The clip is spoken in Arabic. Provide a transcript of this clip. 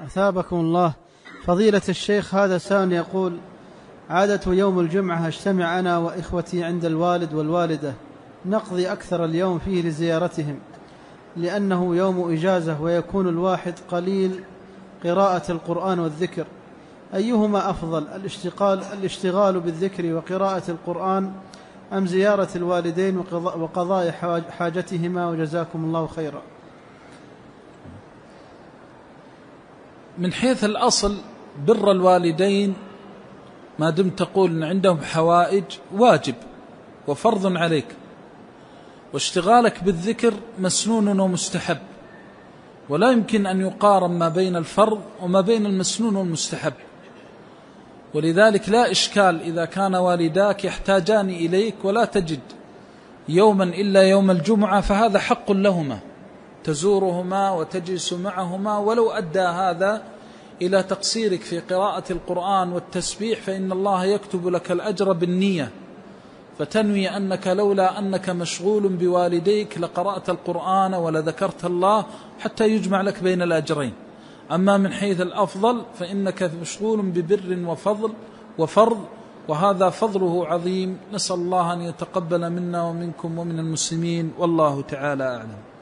أثابكم الله. فضيلة الشيخ، هذا سائل يقول: عادة يوم الجمعة أجتمع أنا وإخوتي عند الوالد والوالدة، نقضي أكثر اليوم فيه لزيارتهم لأنه يوم إجازة، ويكون الواحد قليل قراءة القرآن والذكر، أيهما أفضل، الاشتغال بالذكر وقراءة القرآن أم زيارة الوالدين وقضاء حاجتهما؟ وجزاكم الله خيرا. من حيث الأصل بر الوالدين ما دمت تقول أن عندهم حوائج واجب وفرض عليك، واشتغالك بالذكر مسنون ومستحب، ولا يمكن أن يقارن ما بين الفرض وما بين المسنون والمستحب. ولذلك لا إشكال إذا كان والداك يحتاجان إليك ولا تجد يوما إلا يوم الجمعة، فهذا حق لهما، تزورهما وتجلس معهما، ولو أدى هذا إلى تقصيرك في قراءة القرآن والتسبيح فإن الله يكتب لك الأجر بالنية، فتنوي أنك لولا أنك مشغول بوالديك لقرأت القرآن ولذكرت الله حتى يجمع لك بين الأجرين. أما من حيث الأفضل فإنك مشغول ببر وفضل وفرض، وهذا فضله عظيم. نسأل الله أن يتقبل منا ومنكم ومن المسلمين، والله تعالى أعلم.